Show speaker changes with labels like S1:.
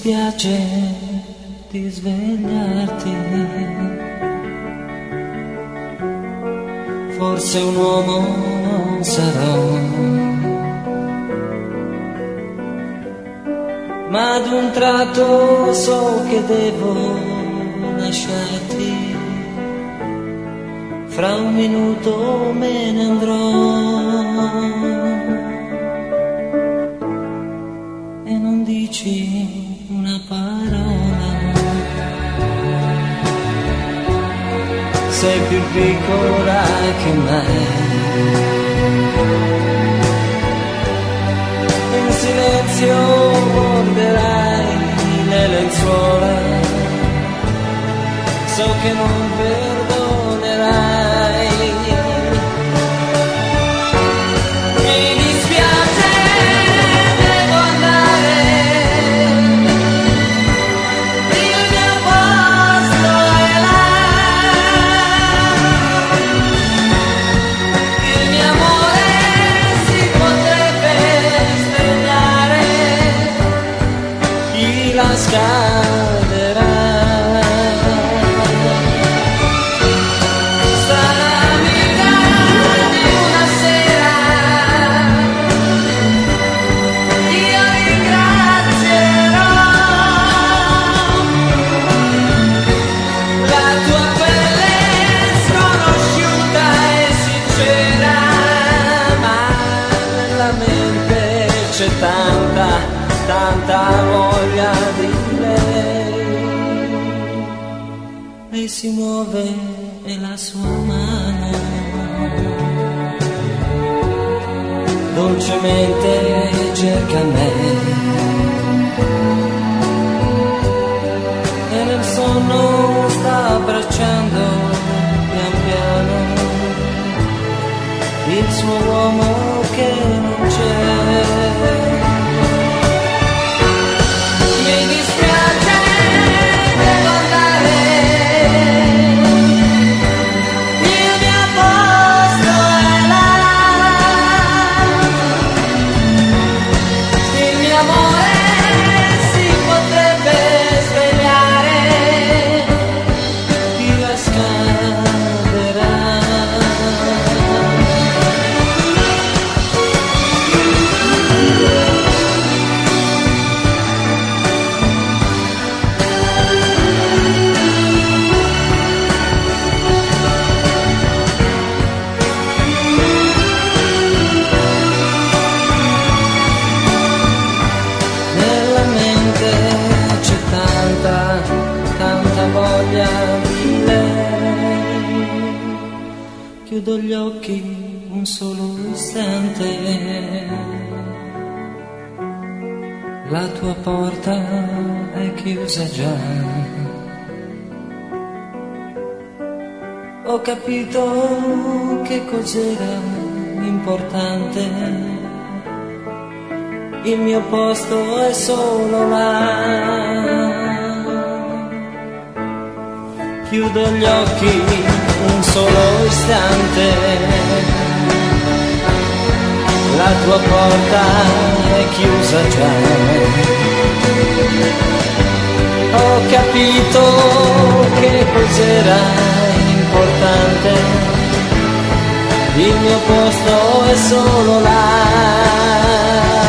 S1: dispiace di svegliarti, forse un uomo non sarò, ma ad un tratto so che devo lasciarti, fra un minuto me ne andrò. E non dici una parola, sei più piccola che me, in silenzio borderai le lenzuola, so che non perdonerai. Scalderà, sarà l'amica di una sera, io ringrazierò la tua pelle sconosciuta e sincera, ma nella mente c'è tanta voglia di lei si muove e la sua mano dolcemente cerca me, e nel sonno sta abbracciando pian piano il suo uomo che non c'è. Chiudo gli occhi un solo istante, la tua porta è chiusa già, ho capito che cos'era importante, il mio posto è solo là. Chiudo gli occhi un solo istante, la tua porta è chiusa già, ho capito che cos'era importante, il mio posto è solo là.